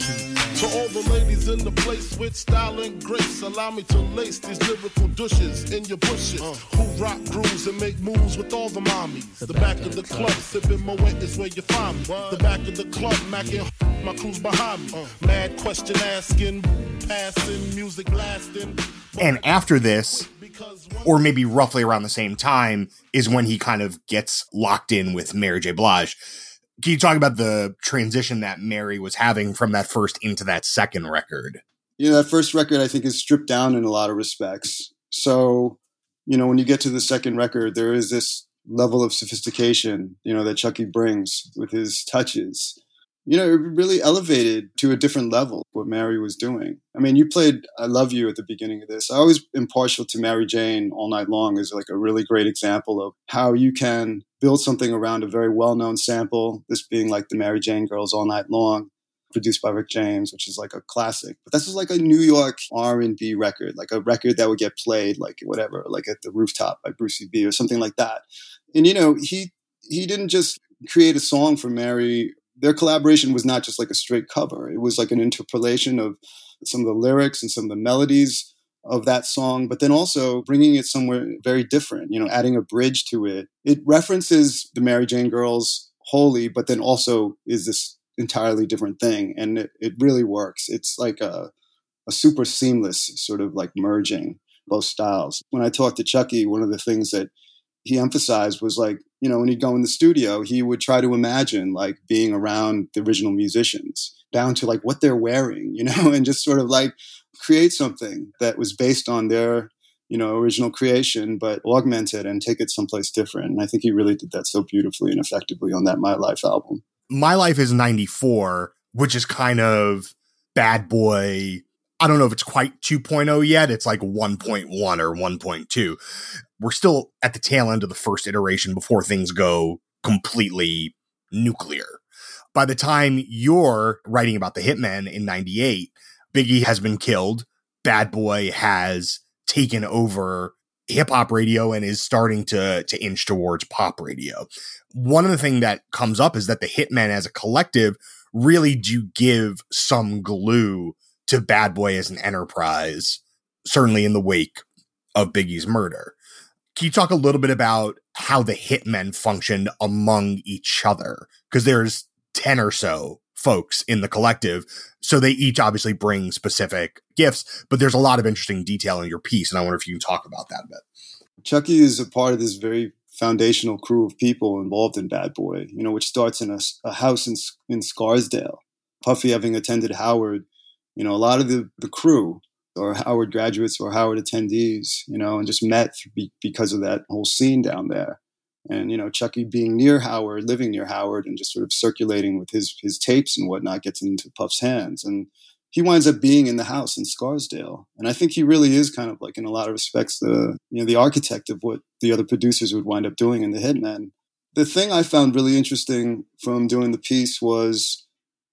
To all the ladies in the place with style and grace, allow me to lace these lyrical douches in your bushes. Who rock grooves and make moves with all the mommies. The back of the club, sipping Moet is where you find me. The back of the club, macking my crew's behind me. Mad question asking, passing, music lasting. And after this, or maybe roughly around the same time, is when he kind of gets locked in with Mary J. Blige. Can you talk about the transition that Mary was having from that first into that second record? That first record, I think, is stripped down in a lot of respects. So, when you get to the second record, there is this level of sophistication, that Chucky brings with his touches. It really elevated to a different level what Mary was doing. I mean, you played I Love You at the beginning of this. I always am partial to Mary Jane All Night Long is like a really great example of how you can build something around a very well-known sample, this being like the Mary Jane Girls All Night Long, produced by Rick James, which is like a classic. But this is like a New York R&B record, like a record that would get played like whatever, like at the Rooftop by Brucey B or something like that. And, he didn't just create a song for Mary. Their collaboration was not just like a straight cover. It was like an interpolation of some of the lyrics and some of the melodies of that song, but then also bringing it somewhere very different, adding a bridge to it. It references the Mary Jane Girls wholly, but then also is this entirely different thing. And it really works. It's like a super seamless sort of like merging both styles. When I talked to Chucky, one of the things that he emphasized was like, when he'd go in the studio, he would try to imagine like being around the original musicians down to like what they're wearing, and just sort of like create something that was based on their, original creation, but augment it and take it someplace different. And I think he really did that so beautifully and effectively on that My Life album. My Life is 94, which is kind of Bad Boy. I don't know if it's quite 2.0 yet. It's like 1.1 or 1.2. We're still at the tail end of the first iteration before things go completely nuclear. By the time you're writing about the Hitmen in 98, Biggie has been killed. Bad Boy has taken over hip hop radio and is starting to inch towards pop radio. One of the things that comes up is that the Hitmen as a collective really do give some glue to Bad Boy as an enterprise, certainly in the wake of Biggie's murder. Can you talk a little bit about how the Hitmen functioned among each other? Because there's 10 or so folks in the collective, so they each obviously bring specific gifts, but there's a lot of interesting detail in your piece, and I wonder if you can talk about that a bit. Chucky is a part of this very foundational crew of people involved in Bad Boy, which starts in a house in Scarsdale. Puffy having attended Howard, a lot of the crew or Howard graduates or Howard attendees, and just met because of that whole scene down there. And, Chucky being near Howard, living near Howard and just sort of circulating with his tapes and whatnot gets into Puff's hands. And he winds up being in the house in Scarsdale. And I think he really is kind of like, in a lot of respects, the architect of what the other producers would wind up doing in the Hitmen. The thing I found really interesting from doing the piece was,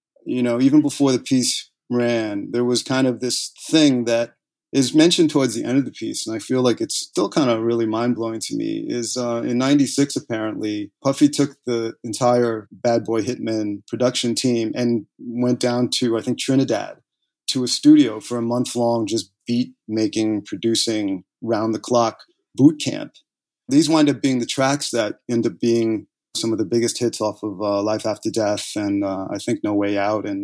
even before the piece ran, there was kind of this thing that is mentioned towards the end of the piece, and I feel like it's still kind of really mind-blowing to me, is in 96, apparently, Puffy took the entire Bad Boy Hitmen production team and went down to, I think, Trinidad, to a studio for a month-long just beat-making, producing, round-the-clock boot camp. These wind up being the tracks that end up being some of the biggest hits off of Life After Death and I think No Way Out and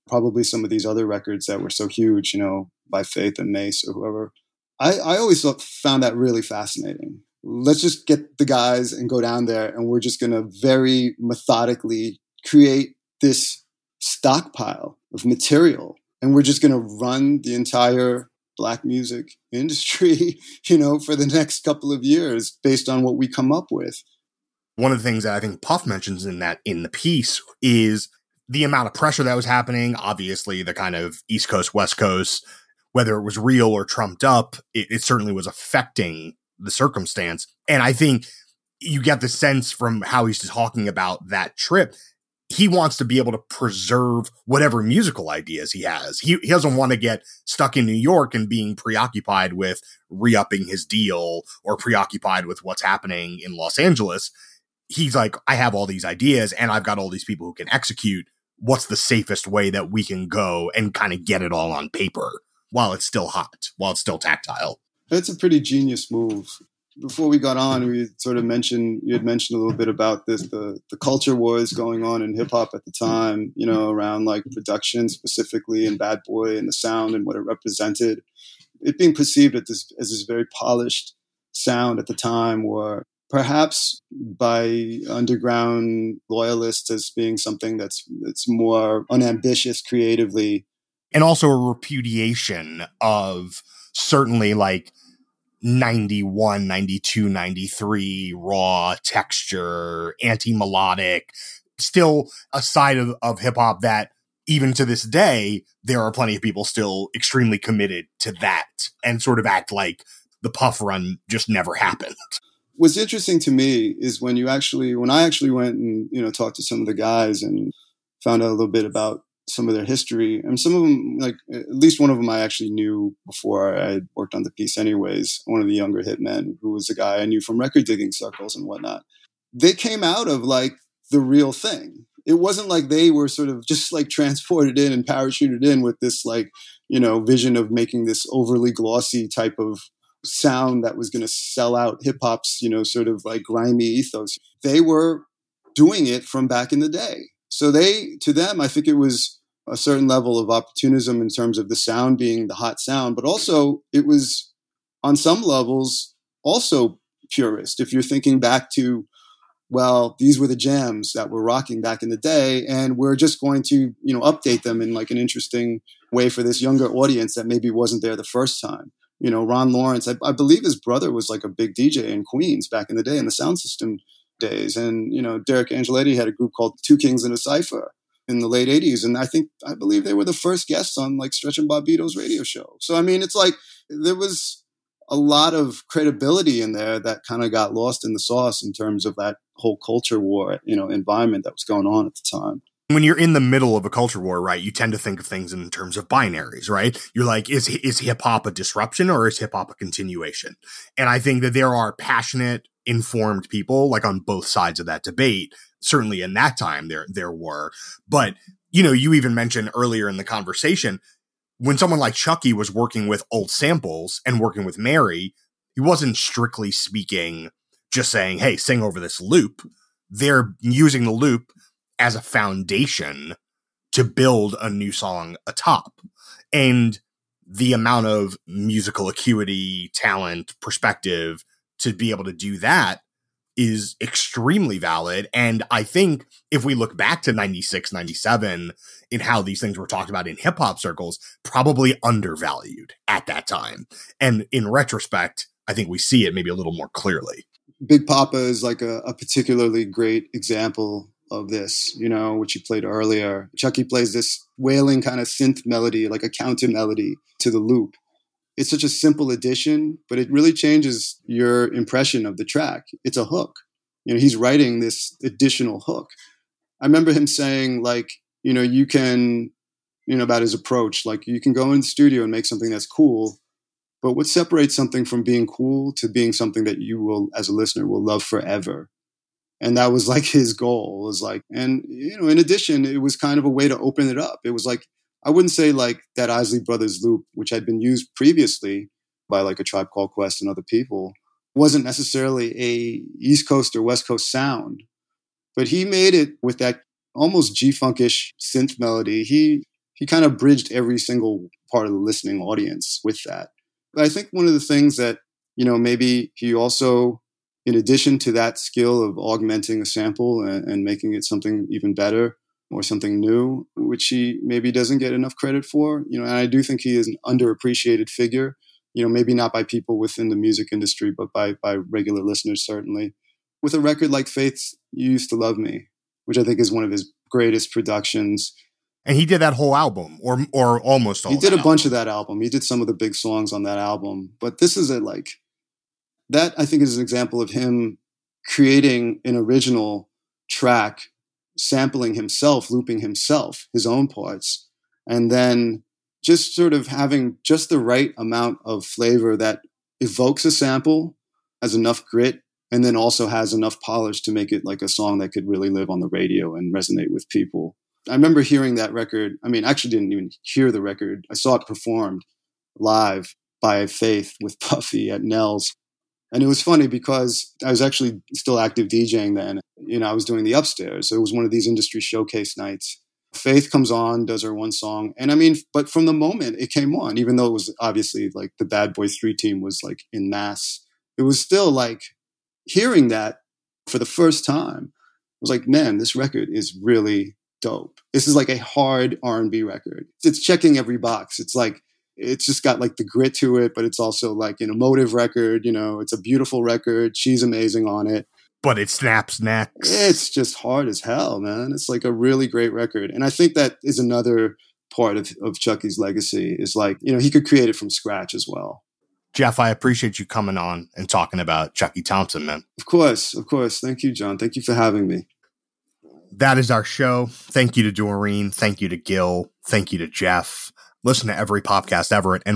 probably some of these other records that were so huge, you know, by Faith and Mace or whoever. I always found that really fascinating. Let's just get the guys and go down there, and we're just going to very methodically create this stockpile of material, and we're just going to run the entire Black music industry, you know, for the next couple of years based on what we come up with. One of the things that I think Puff mentions in the piece is the amount of pressure that was happening. Obviously, the kind of East Coast, West Coast, whether it was real or trumped up, it certainly was affecting the circumstance. And I think you get the sense from how he's talking about that trip, he wants to be able to preserve whatever musical ideas he has. He doesn't want to get stuck in New York and being preoccupied with re-upping his deal or preoccupied with what's happening in Los Angeles. He's like, I have all these ideas and I've got all these people who can execute. What's the safest way that we can go and kind of get it all on paper while it's still hot, while it's still tactile? It's a pretty genius move. Before we got on, you had mentioned a little bit about this, the culture wars going on in hip hop at the time, you know, around like production specifically and Bad Boy and the sound and what it represented. It being perceived as this very polished sound at the time, or perhaps by underground loyalists as being something that's more unambitious creatively. And also a repudiation of certainly like 91, 92, 93 raw texture, anti-melodic, still a side of hip hop that even to this day, there are plenty of people still extremely committed to that and sort of act like the Puff run just never happened. What's interesting to me is when I actually went and, you know, talked to some of the guys and found out a little bit about some of their history, and some of them, like at least one of them I actually knew before I had worked on the piece anyways, one of the younger hitmen who was a guy I knew from record digging circles and whatnot. They came out of like the real thing. It wasn't like they were sort of just like transported in and parachuted in with this like, you know, vision of making this overly glossy type of sound that was going to sell out hip hop's, you know, sort of like grimy ethos. They were doing it from back in the day. So to them, I think it was a certain level of opportunism in terms of the sound being the hot sound, but also it was on some levels also purist. If you're thinking back to, well, these were the jams that were rocking back in the day, and we're just going to, you know, update them in like an interesting way for this younger audience that maybe wasn't there the first time. You know, Ron Lawrence, I believe his brother was like a big DJ in Queens back in the day in the sound system days. And, you know, Derek Angeletti had a group called Two Kings and a Cypher in the late 80s. And I believe they were the first guests on like Stretch and Bobbito's radio show. So, I mean, it's like there was a lot of credibility in there that kind of got lost in the sauce in terms of that whole culture war, you know, environment that was going on at the time. When you're in the middle of a culture war, right, you tend to think of things in terms of binaries, right? You're like, is hip hop a disruption or is hip hop a continuation? And I think that there are passionate, informed people like on both sides of that debate. Certainly in that time there were, but you know, you even mentioned earlier in the conversation when someone like Chucky was working with old samples and working with Mary, he wasn't strictly speaking just saying, hey, sing over this loop. They're using the loop as a foundation to build a new song atop. And the amount of musical acuity, talent, perspective to be able to do that is extremely valid. And I think if we look back to 96, 97 in how these things were talked about in hip hop circles, probably undervalued at that time. And in retrospect, I think we see it maybe a little more clearly. Big Papa is like a particularly great example of this, you know, which you played earlier. Chucky plays this wailing kind of synth melody, like a counter melody to the loop. It's such a simple addition, but it really changes your impression of the track. It's a hook. You know, he's writing this additional hook. I remember him saying, like, you know, you can, you know, about his approach, like you can go in the studio and make something that's cool, but what separates something from being cool to being something that you will, as a listener, will love forever. And that was like his goal, was like, and, you know, in addition, it was kind of a way to open it up. It was like, I wouldn't say like that Isley Brothers loop, which had been used previously by like a Tribe Called Quest and other people, wasn't necessarily a East Coast or West Coast sound, but he made it with that almost G-funkish synth melody. He he kind of bridged every single part of the listening audience with that. But I think one of the things that, maybe he also, in addition to that skill of augmenting a sample and making it something even better or something new, which he maybe doesn't get enough credit for, and I do think he is an underappreciated figure, maybe not by people within the music industry, but by regular listeners, certainly. With a record like Faith's You Used to Love Me, which I think is one of his greatest productions. And he did that whole album, or almost all. He did a bunch of that album. He did some of the big songs on that album. But this is that I think is an example of him creating an original track, sampling himself, looping himself, his own parts, and then just sort of having just the right amount of flavor that evokes a sample, has enough grit, and then also has enough polish to make it like a song that could really live on the radio and resonate with people. I remember hearing that record. I mean, I actually didn't even hear the record. I saw it performed live by Faith with Puffy at Nell's. And it was funny because I was actually still active DJing then. I was doing the upstairs. So it was one of these industry showcase nights. Faith comes on, does her one song. And I mean, but from the moment it came on, even though it was obviously like the Bad Boy 3 team was like in mass, it was still like hearing that for the first time. I was like, man, this record is really dope. This is like a hard R&B record. It's checking every box. It's like, it's just got like the grit to it, but it's also like an emotive record. It's a beautiful record. She's amazing on it. But it snaps necks. It's just hard as hell, man. It's like a really great record. And I think that is another part of Chucky's legacy is like, he could create it from scratch as well. Jeff, I appreciate you coming on and talking about Chucky Thompson, man. Of course. Thank you, John. Thank you for having me. That is our show. Thank you to Doreen. Thank you to Gil. Thank you to Jeff. Listen to every podcast ever at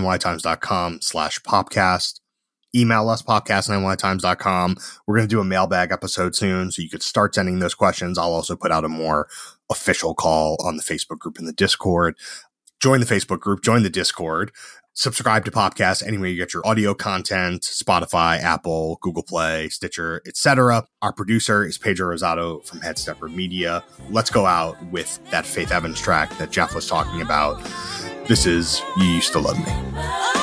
nytimes.com/popcast. Email us, podcast@nytimes.com. We're going to do a mailbag episode soon, so you could start sending those questions. I'll also put out a more official call on the Facebook group and the Discord. Join the Facebook group, join the Discord. Subscribe to podcasts anywhere you get your audio content, Spotify, Apple, Google Play, Stitcher, etc. Our producer is Pedro Rosado from Headstepper Media. Let's go out with that Faith Evans track that Jeff was talking about. This is You Used to Love Me.